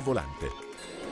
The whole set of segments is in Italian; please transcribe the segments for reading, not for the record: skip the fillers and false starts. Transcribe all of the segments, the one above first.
volante.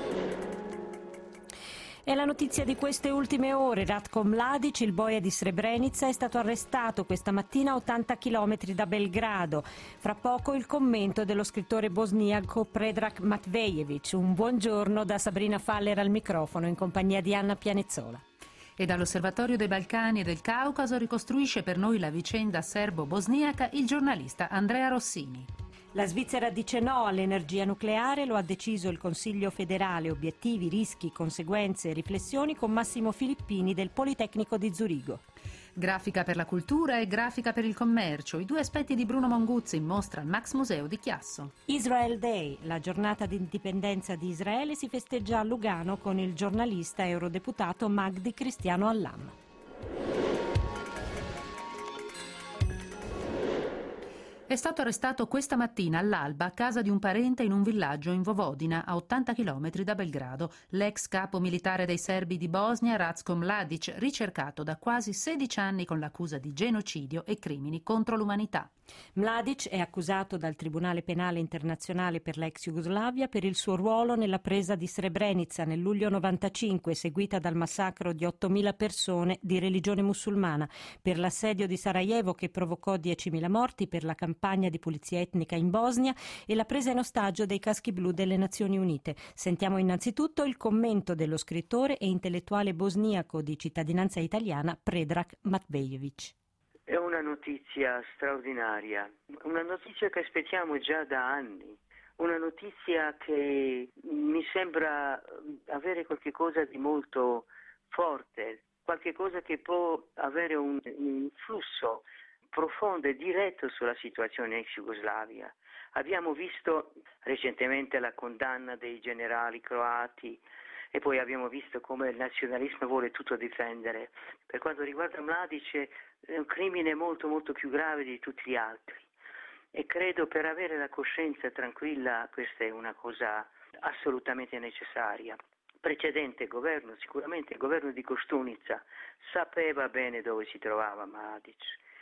È la notizia di queste ultime ore. Ratko Mladic, il boia di Srebrenica, è stato arrestato questa mattina a 80 km da Belgrado. Fra poco il commento dello scrittore bosniaco Predrag Matvejevic. Un buongiorno da Sabrina Faller al microfono in compagnia di Anna Pianezzola. E dall'Osservatorio dei Balcani e del Caucaso ricostruisce per noi la vicenda serbo-bosniaca il giornalista Andrea Rossini. La Svizzera dice no all'energia nucleare, lo ha deciso il Consiglio federale. Obiettivi, rischi, conseguenze e riflessioni con Massimo Filippini del Politecnico di Zurigo. Grafica per la cultura e grafica per il commercio, i due aspetti di Bruno Monguzzi in mostra al Max Museo di Chiasso. Israel Day, la giornata di indipendenza di Israele, si festeggia a Lugano con il giornalista eurodeputato Magdi Cristiano Allam. È stato arrestato questa mattina all'alba a casa di un parente in un villaggio in Vojvodina, a 80 km da Belgrado, l'ex capo militare dei serbi di Bosnia, Ratko Mladic, ricercato da quasi 16 anni con l'accusa di genocidio e crimini contro l'umanità. Mladic è accusato dal Tribunale Penale Internazionale per l'ex Jugoslavia per il suo ruolo nella presa di Srebrenica nel luglio 95, seguita dal massacro di 8.000 persone di religione musulmana, per l'assedio di Sarajevo che provocò 10.000 morti, per la campagna di pulizia etnica in Bosnia e la presa in ostaggio dei caschi blu delle Nazioni Unite. Sentiamo innanzitutto il commento dello scrittore e intellettuale bosniaco di cittadinanza italiana Predrag Matvejevic. È una notizia straordinaria, una notizia che aspettiamo già da anni, una notizia che mi sembra avere qualche cosa di molto forte, qualche cosa che può avere un influsso profondo e diretto sulla situazione ex Jugoslavia. Abbiamo visto recentemente la condanna dei generali croati e poi abbiamo visto come il nazionalismo vuole tutto difendere. Per quanto riguarda Mladic è un crimine molto molto più grave di tutti gli altri e credo per avere la coscienza tranquilla questa è una cosa assolutamente necessaria. Precedente governo, sicuramente il governo di Koštunica, sapeva bene dove si trovava Mladic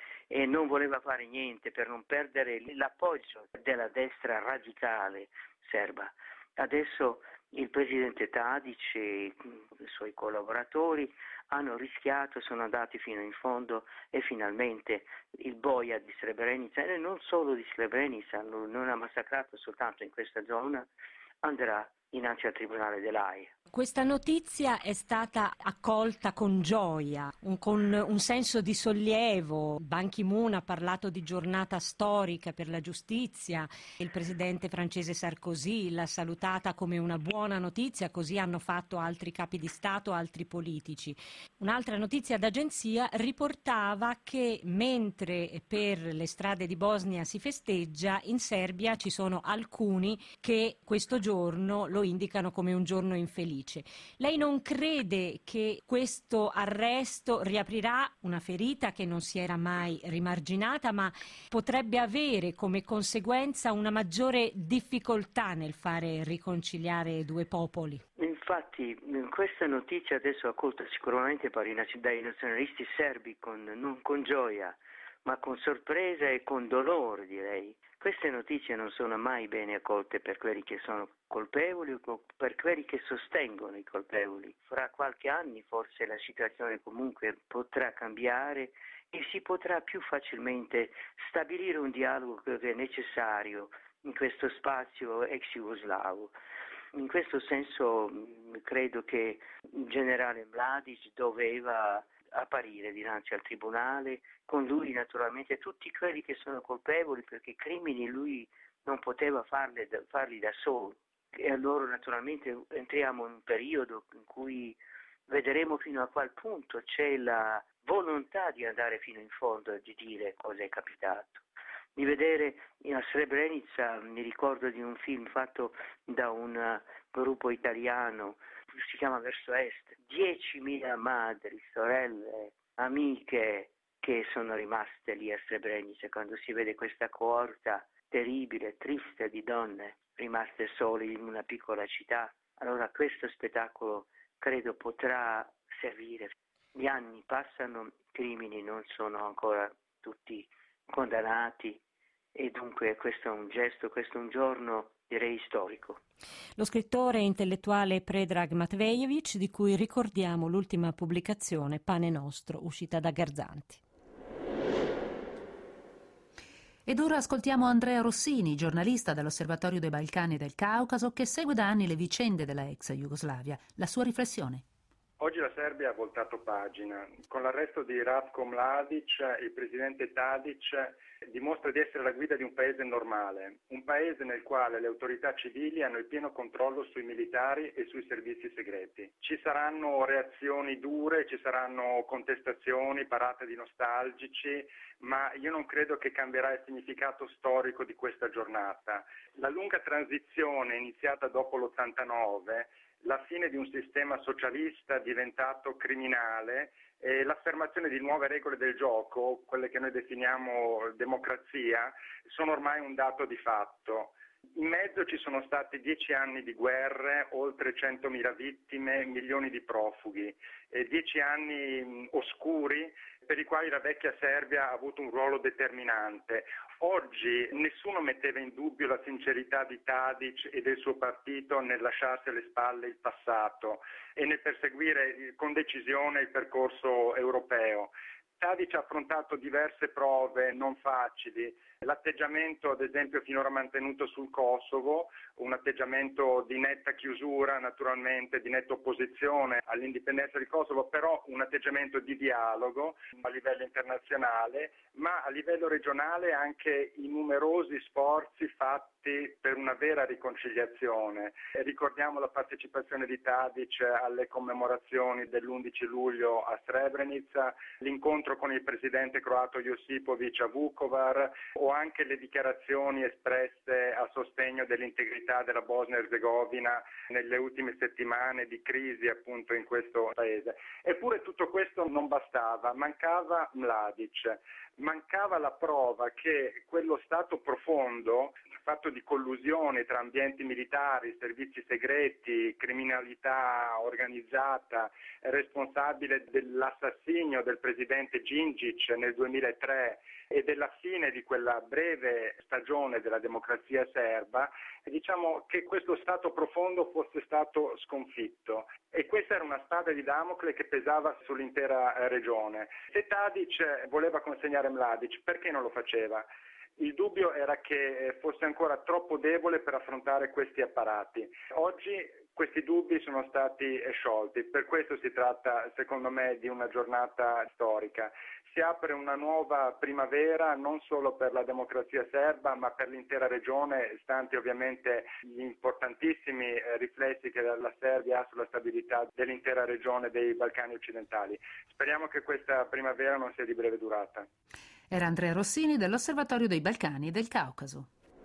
e non voleva fare niente per non perdere l'appoggio della destra radicale serba. Adesso il presidente Tadic e i suoi collaboratori hanno rischiato, sono andati fino in fondo e finalmente il boia di Srebrenica, e non solo di Srebrenica, non ha massacrato soltanto in questa zona, andrà innanzi al Tribunale dell'Aia. Questa notizia è stata accolta con gioia, con un senso di sollievo. Ban Ki-moon ha parlato di giornata storica per la giustizia, il presidente francese Sarkozy l'ha salutata come una buona notizia, così hanno fatto altri capi di Stato, altri politici. Un'altra notizia d'agenzia riportava che mentre per le strade di Bosnia si festeggia, in Serbia ci sono alcuni che questo giorno lo indicano come un giorno infelice. Lei non crede che questo arresto riaprirà una ferita che non si era mai rimarginata, ma potrebbe avere come conseguenza una maggiore difficoltà nel fare riconciliare due popoli? Infatti questa notizia adesso è accolta sicuramente dai nazionalisti serbi non con gioia, ma con sorpresa e con dolore, direi. Queste notizie non sono mai bene accolte per quelli che sono colpevoli o per quelli che sostengono i colpevoli. Fra qualche anno forse la situazione comunque potrà cambiare e si potrà più facilmente stabilire un dialogo che è necessario in questo spazio ex jugoslavo. In questo senso credo che il generale Mladic doveva apparire dinanzi al tribunale, con lui naturalmente tutti quelli che sono colpevoli, perché crimini lui non poteva farli da solo. E allora naturalmente entriamo in un periodo in cui vedremo fino a qual punto c'è la volontà di andare fino in fondo e di dire cosa è capitato. Di vedere a Srebrenica, mi ricordo di un film fatto da un gruppo italiano, si chiama Verso Est, 10.000 madri, sorelle, amiche che sono rimaste lì a Srebrenica quando si vede questa coorta terribile, triste di donne rimaste sole in una piccola città. Allora questo spettacolo credo potrà servire. Gli anni passano, i crimini non sono ancora tutti condannati e dunque questo è un gesto, questo è un giorno direi storico. Lo scrittore e intellettuale Predrag Matvejević, di cui ricordiamo l'ultima pubblicazione, Pane Nostro, uscita da Garzanti. Ed ora ascoltiamo Andrea Rossini, giornalista dell'Osservatorio dei Balcani e del Caucaso, che segue da anni le vicende della ex Jugoslavia. La sua riflessione. Oggi la Serbia ha voltato pagina. Con l'arresto di Ratko Mladic, il presidente Tadic dimostra di essere la guida di un paese normale, un paese nel quale le autorità civili hanno il pieno controllo sui militari e sui servizi segreti. Ci saranno reazioni dure, ci saranno contestazioni, parate di nostalgici, ma io non credo che cambierà il significato storico di questa giornata. La lunga transizione iniziata dopo l'89, la fine di un sistema socialista diventato criminale e l'affermazione di nuove regole del gioco, quelle che noi definiamo democrazia, sono ormai un dato di fatto. In mezzo ci sono stati 10 anni di guerre, oltre 100.000 vittime, milioni di profughi, 10 anni oscuri per i quali la vecchia Serbia ha avuto un ruolo determinante. Oggi nessuno metteva in dubbio la sincerità di Tadic e del suo partito nel lasciarsi alle spalle il passato e nel perseguire con decisione il percorso europeo. Tadic ha affrontato diverse prove non facili, l'atteggiamento ad esempio finora mantenuto sul Kosovo, un atteggiamento di netta chiusura naturalmente, di netta opposizione all'indipendenza di Kosovo, però un atteggiamento di dialogo a livello internazionale, ma a livello regionale anche i numerosi sforzi fatti per una vera riconciliazione. Ricordiamo la partecipazione di Tadic alle commemorazioni dell'11 luglio a Srebrenica, l'incontro con il presidente croato Josipović a Vukovar o anche le dichiarazioni espresse a sostegno dell'integrità della Bosnia e Erzegovina nelle ultime settimane di crisi appunto in questo paese. Eppure tutto questo non bastava, mancava Mladic, mancava la prova che quello stato profondo, fatto di collusioni tra ambienti militari, servizi segreti, criminalità organizzata, responsabile dell'assassinio del presidente Djindjic nel 2003 e della fine di quella breve stagione della democrazia serba, diciamo che questo stato profondo fosse stato sconfitto. E questa era una spada di Damocle che pesava sull'intera regione. Se Tadic voleva consegnare Mladic, perché non lo faceva? Il dubbio era che fosse ancora troppo debole per affrontare questi apparati. Oggi questi dubbi sono stati sciolti, per questo si tratta secondo me di una giornata storica. Si apre una nuova primavera non solo per la democrazia serba ma per l'intera regione, stanti ovviamente gli importantissimi riflessi che la Serbia ha sulla stabilità dell'intera regione dei Balcani occidentali. Speriamo che questa primavera non sia di breve durata. Era Andrea Rossini dell'Osservatorio dei Balcani e del Caucaso.